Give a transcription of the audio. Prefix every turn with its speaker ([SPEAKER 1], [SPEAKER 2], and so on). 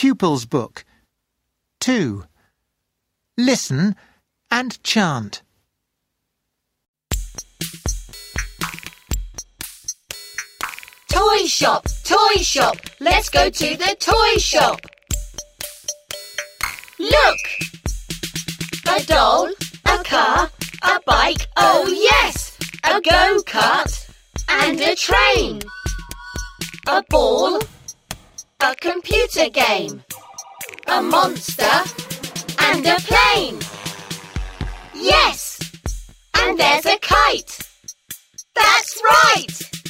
[SPEAKER 1] pupils' book. 2. Listen and chant.
[SPEAKER 2] Toy shop, let's go to the toy shop. Look! A doll, a car, a bike, oh yes! A go-kart and a train. A ball, a computer game, a monster and a plane. Yes! And there's a kite. That's right!